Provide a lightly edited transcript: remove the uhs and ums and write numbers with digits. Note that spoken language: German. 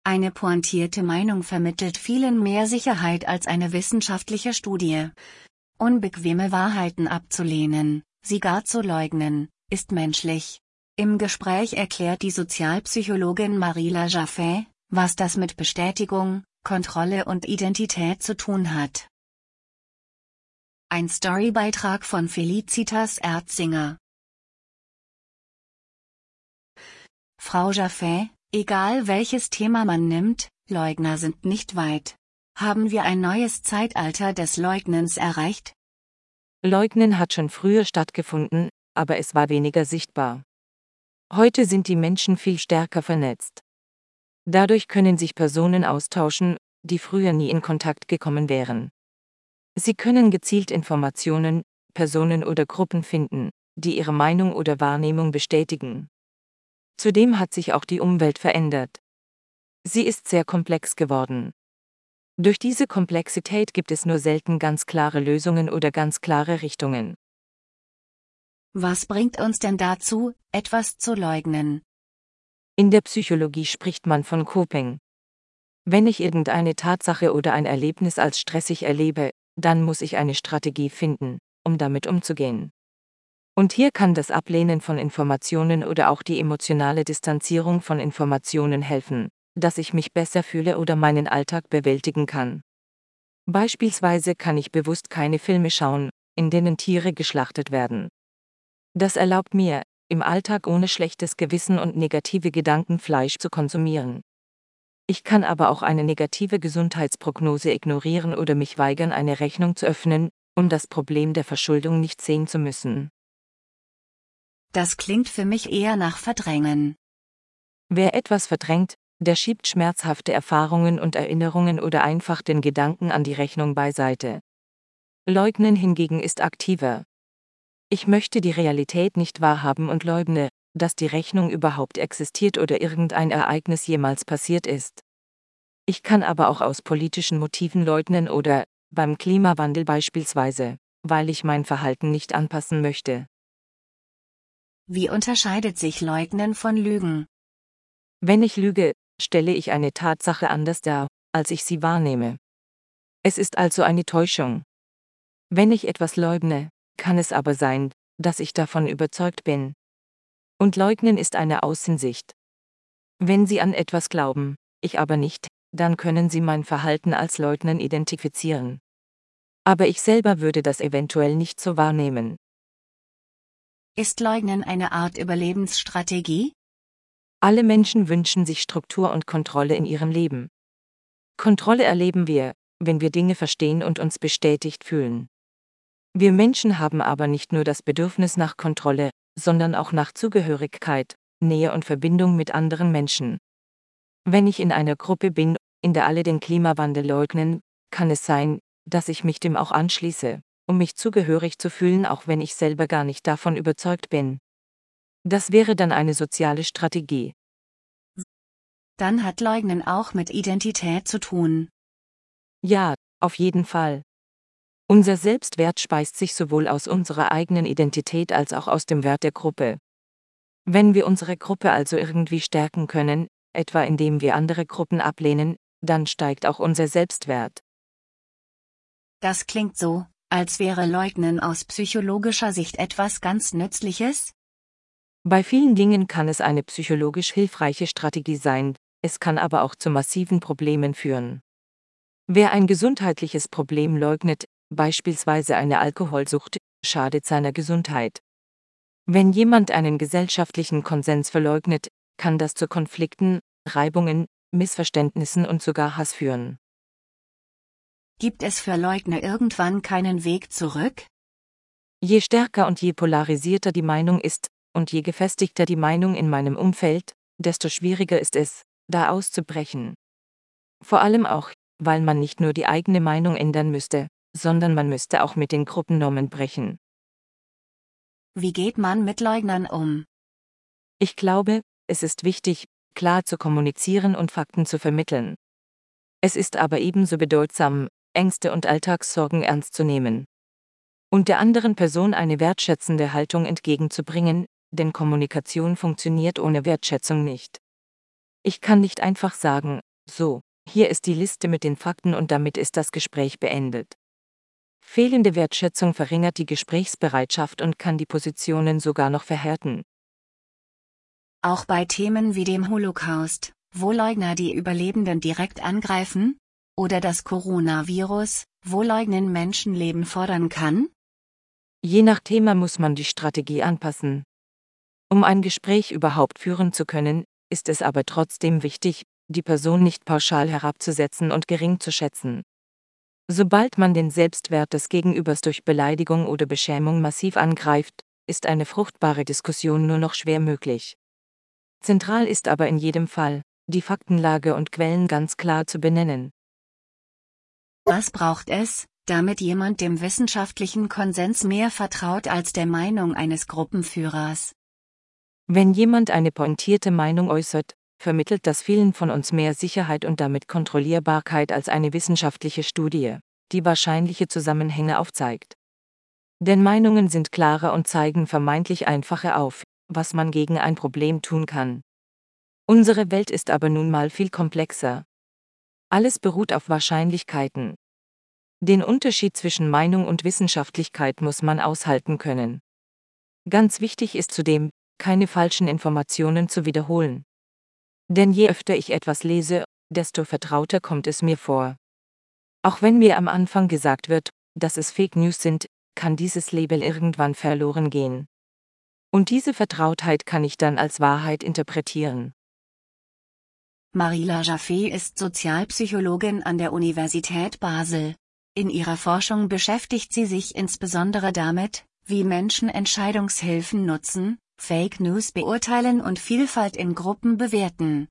Eine pointierte Meinung vermittelt vielen mehr Sicherheit als eine wissenschaftliche Studie. Unbequeme Wahrheiten abzulehnen, sie gar zu leugnen, ist menschlich. Im Gespräch erklärt die Sozialpsychologin Marila Jaffé, was das mit Bestätigung, Kontrolle und Identität zu tun hat. Ein Storybeitrag von Felicitas Erzinger. Frau Jaffé, egal welches Thema man nimmt, Leugner sind nicht weit. Haben wir ein neues Zeitalter des Leugnens erreicht? Leugnen hat schon früher stattgefunden, aber es war weniger sichtbar. Heute sind die Menschen viel stärker vernetzt. Dadurch können sich Personen austauschen, die früher nie in Kontakt gekommen wären. Sie können gezielt Informationen, Personen oder Gruppen finden, die ihre Meinung oder Wahrnehmung bestätigen. Zudem hat sich auch die Umwelt verändert. Sie ist sehr komplex geworden. Durch diese Komplexität gibt es nur selten ganz klare Lösungen oder ganz klare Richtungen. Was bringt uns denn dazu, etwas zu leugnen? In der Psychologie spricht man von Coping. Wenn ich irgendeine Tatsache oder ein Erlebnis als stressig erlebe, dann muss ich eine Strategie finden, um damit umzugehen. Und hier kann das Ablehnen von Informationen oder auch die emotionale Distanzierung von Informationen helfen, dass ich mich besser fühle oder meinen Alltag bewältigen kann. Beispielsweise kann ich bewusst keine Filme schauen, in denen Tiere geschlachtet werden. Das erlaubt mir, im Alltag ohne schlechtes Gewissen und negative Gedanken Fleisch zu konsumieren. Ich kann aber auch eine negative Gesundheitsprognose ignorieren oder mich weigern, eine Rechnung zu öffnen, um das Problem der Verschuldung nicht sehen zu müssen. Das klingt für mich eher nach Verdrängen. Wer etwas verdrängt, der schiebt schmerzhafte Erfahrungen und Erinnerungen oder einfach den Gedanken an die Rechnung beiseite. Leugnen hingegen ist aktiver. Ich möchte die Realität nicht wahrhaben und leugne, dass die Rechnung überhaupt existiert oder irgendein Ereignis jemals passiert ist. Ich kann aber auch aus politischen Motiven leugnen oder, beim Klimawandel beispielsweise, weil ich mein Verhalten nicht anpassen möchte. Wie unterscheidet sich Leugnen von Lügen? Wenn ich lüge, stelle ich eine Tatsache anders dar, als ich sie wahrnehme. Es ist also eine Täuschung. Wenn ich etwas leugne, kann es aber sein, dass ich davon überzeugt bin. Und Leugnen ist eine Außensicht. Wenn Sie an etwas glauben, ich aber nicht, dann können Sie mein Verhalten als Leugnen identifizieren. Aber ich selber würde das eventuell nicht so wahrnehmen. Ist Leugnen eine Art Überlebensstrategie? Alle Menschen wünschen sich Struktur und Kontrolle in ihrem Leben. Kontrolle erleben wir, wenn wir Dinge verstehen und uns bestätigt fühlen. Wir Menschen haben aber nicht nur das Bedürfnis nach Kontrolle, sondern auch nach Zugehörigkeit, Nähe und Verbindung mit anderen Menschen. Wenn ich in einer Gruppe bin, in der alle den Klimawandel leugnen, kann es sein, dass ich mich dem auch anschließe, um mich zugehörig zu fühlen, auch wenn ich selber gar nicht davon überzeugt bin. Das wäre dann eine soziale Strategie. Dann hat Leugnen auch mit Identität zu tun. Ja, auf jeden Fall. Unser Selbstwert speist sich sowohl aus unserer eigenen Identität als auch aus dem Wert der Gruppe. Wenn wir unsere Gruppe also irgendwie stärken können, etwa indem wir andere Gruppen ablehnen, dann steigt auch unser Selbstwert. Das klingt so, als wäre Leugnen aus psychologischer Sicht etwas ganz Nützliches? Bei vielen Dingen kann es eine psychologisch hilfreiche Strategie sein, es kann aber auch zu massiven Problemen führen. Wer ein gesundheitliches Problem leugnet, beispielsweise eine Alkoholsucht, schadet seiner Gesundheit. Wenn jemand einen gesellschaftlichen Konsens verleugnet, kann das zu Konflikten, Reibungen, Missverständnissen und sogar Hass führen. Gibt es für Leugner irgendwann keinen Weg zurück? Je stärker und je polarisierter die Meinung ist, und je gefestigter die Meinung in meinem Umfeld, desto schwieriger ist es, da auszubrechen. Vor allem auch, weil man nicht nur die eigene Meinung ändern müsste, sondern man müsste auch mit den Gruppennormen brechen. Wie geht man mit Leugnern um? Ich glaube, es ist wichtig, klar zu kommunizieren und Fakten zu vermitteln. Es ist aber ebenso bedeutsam, Ängste und Alltagssorgen ernst zu nehmen. Und der anderen Person eine wertschätzende Haltung entgegenzubringen, denn Kommunikation funktioniert ohne Wertschätzung nicht. Ich kann nicht einfach sagen, So, hier ist die Liste mit den Fakten und damit ist das Gespräch beendet. Fehlende Wertschätzung verringert die Gesprächsbereitschaft und kann die Positionen sogar noch verhärten. Auch bei Themen wie dem Holocaust, wo Leugner die Überlebenden direkt angreifen? Oder das Coronavirus, wo Leugnen Menschenleben fordern kann? Je nach Thema muss man die Strategie anpassen. Um ein Gespräch überhaupt führen zu können, ist es aber trotzdem wichtig, die Person nicht pauschal herabzusetzen und gering zu schätzen. Sobald man den Selbstwert des Gegenübers durch Beleidigung oder Beschämung massiv angreift, ist eine fruchtbare Diskussion nur noch schwer möglich. Zentral ist aber in jedem Fall, die Faktenlage und Quellen ganz klar zu benennen. Was braucht es, damit jemand dem wissenschaftlichen Konsens mehr vertraut als der Meinung eines Gruppenführers? Wenn jemand eine pointierte Meinung äußert, vermittelt das vielen von uns mehr Sicherheit und damit Kontrollierbarkeit als eine wissenschaftliche Studie, die wahrscheinliche Zusammenhänge aufzeigt. Denn Meinungen sind klarer und zeigen vermeintlich einfacher auf, was man gegen ein Problem tun kann. Unsere Welt ist aber nun mal viel komplexer. Alles beruht auf Wahrscheinlichkeiten. Den Unterschied zwischen Meinung und Wissenschaftlichkeit muss man aushalten können. Ganz wichtig ist zudem, keine falschen Informationen zu wiederholen. Denn je öfter ich etwas lese, desto vertrauter kommt es mir vor. Auch wenn mir am Anfang gesagt wird, dass es Fake News sind, kann dieses Label irgendwann verloren gehen. Und diese Vertrautheit kann ich dann als Wahrheit interpretieren. Marila Jaffe ist Sozialpsychologin an der Universität Basel. In ihrer Forschung beschäftigt sie sich insbesondere damit, wie Menschen Entscheidungshilfen nutzen, Fake News beurteilen und Vielfalt in Gruppen bewerten.